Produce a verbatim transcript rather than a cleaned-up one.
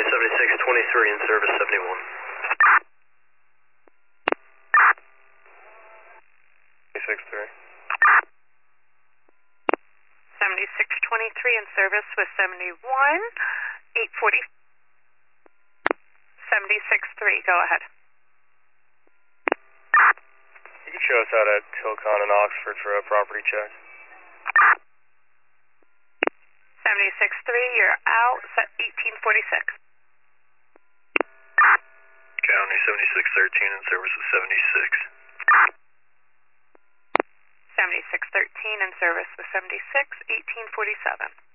seventy-six twenty-three in service seventy-one. seventy-six three. seventy-six twenty-three in service with seventy-one, eight forty. seventy-six three, go ahead. You can show us out at Tilcon and Oxford for a property check. seventy-six three, you're out, set eighteen forty-six. County seventy-six thirteen in service with seventy-six. seventy-six thirteen in service with seventy-six, eighteen forty-seven.